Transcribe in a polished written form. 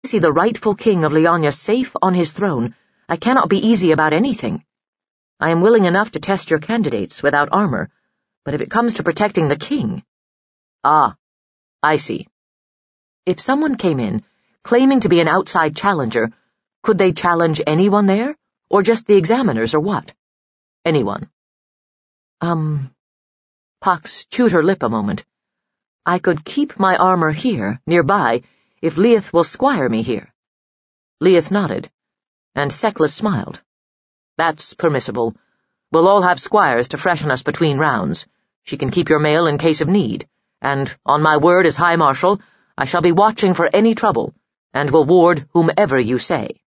see the rightful king of Lianya safe on his throne, I cannot be easy about anything. I am willing enough to test your candidates without armor, but if it comes to protecting the king— Ah, I see. If someone came in, claiming to be an outside challenger, could they challenge anyone there, or just the examiners, or what? Anyone. Pox chewed her lip a moment. I could keep my armor here, nearby, if Leith will squire me here. Leith nodded, and Seklas smiled. That's permissible. We'll all have squires to freshen us between rounds. She can keep your mail in case of need, and, on my word as High Marshal, I shall be watching for any trouble, and will ward whomever you say.